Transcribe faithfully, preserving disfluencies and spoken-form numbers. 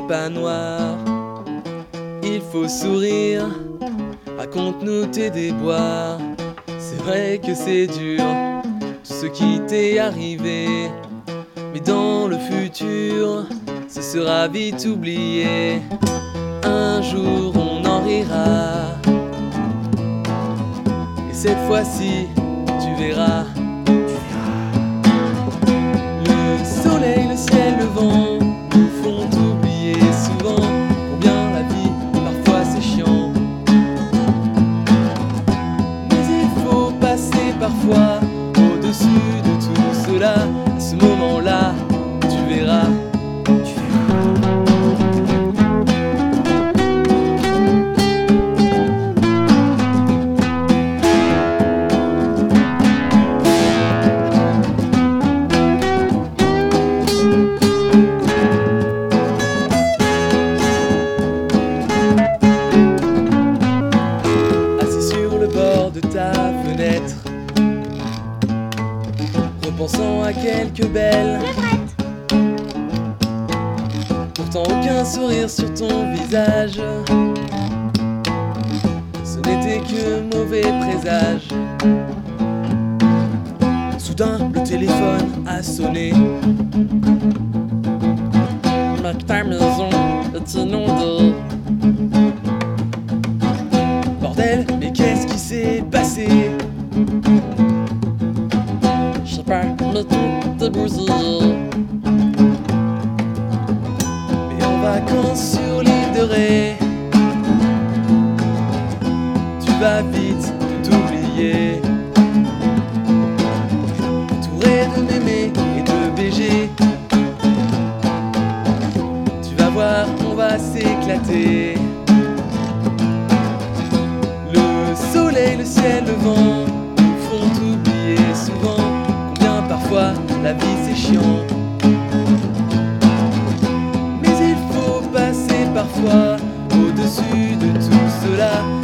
pas noir. Il faut sourire, raconte-nous tes déboires. C'est vrai que c'est dur, tout ce qui t'est arrivé, mais dans le futur, ce sera vite oublié. Un jour on en rira, et cette fois-ci, tu verras. Le soleil, le ciel, le vent nous font oublier souvent combien la vie, parfois c'est chiant. Mais il faut passer parfois au-dessus de tout cela. À ce moment-là, tu verras. De ta fenêtre, repensant à quelques belles, pourtant aucun sourire sur ton visage. Ce n'était que mauvais présage. Soudain le téléphone a sonné. Mais ta maison est inondée. Bordel, mais qu'est-ce qui s'est passé? Je sais pas, mais tout est bousillé. Mais en vacances sur l'île de Ré, tu vas vite t'oublier. Entouré de mémés et de B G, tu vas voir, on va s'éclater. Le ciel, le vent nous font oublier souvent combien parfois la vie c'est chiant. Mais il faut passer parfois au-dessus de tout cela.